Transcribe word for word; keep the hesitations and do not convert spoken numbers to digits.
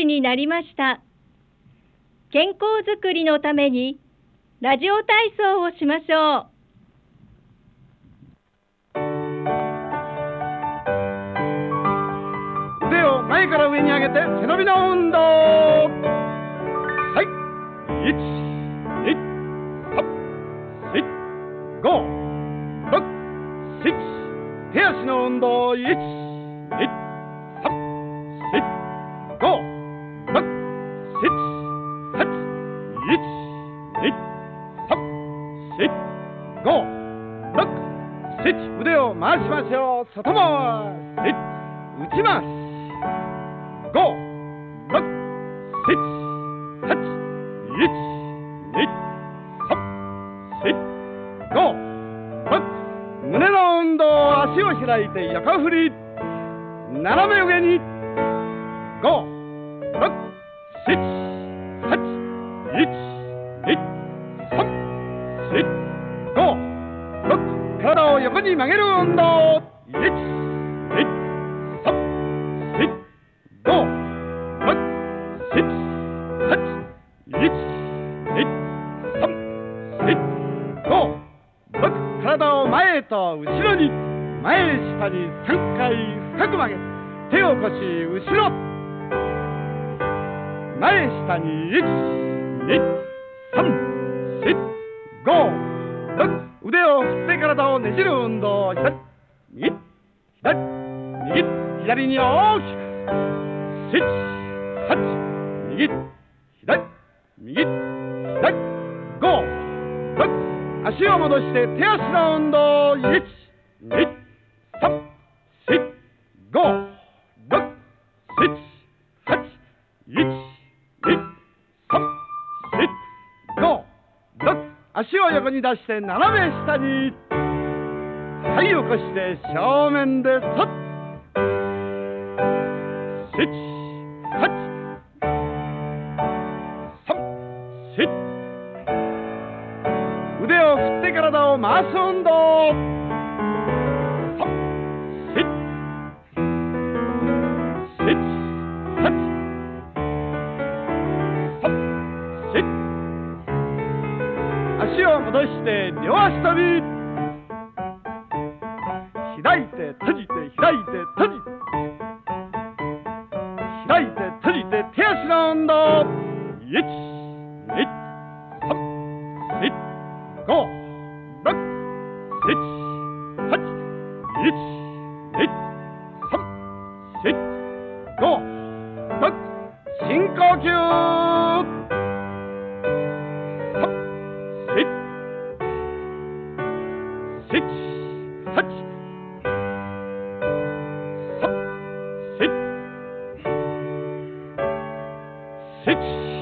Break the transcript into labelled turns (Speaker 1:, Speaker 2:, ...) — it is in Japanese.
Speaker 1: になりました。健康づくりのためにラジオ体操をしましょう。
Speaker 2: 腕を前から上に上げて背伸びの運動。はい、いち、に、さん、し、ご、ろく、しち。手足の運動。いち、に、さん、し、ご、ろく、しち、はち。いち、に、さん、し、ご、ろく、しち。腕を回しましょう。外回し、内回し。ご、ろく、しち、はち。いち、に、さん、し、ご、ろく。胸の運動。足を開いて横振り。斜め上に。ご、ろく、しち、はち。いち、に、さん、し、ご、ろく。体を横に曲げる運動。いち、に、さん、し、ご、ろく、しち、はち。いち、に、さん、し、ご、ろく。体を前と後ろに。前下にさんかい深く曲げ、手を腰後ろ。前下にいち、に、さん、し、ご、ろく。腕を振って体をねじる運動。左、右、左、右、左に大きく。しち、はち、右、左、右、左、ご、ろく。足を戻して手足の運動。いち、に、さん、し、ご、ろく、しち、はち。いち、に、さん、し、ご、ろく。足を横に出して斜め下に。はい、起こして正面でそっ。しち、はち、さん、し。腕を振って体を回す運動。さん、し、し、はち、さん、し。足を戻して両足跳び。開いて閉じて開いて閉じて開いて閉じて手足の運動。いち、に、さん、し、ご、ろく、しち、はち。いち、に、さん、し、ご、ろく。深呼吸。さん、し、し、はち。さん、し、し。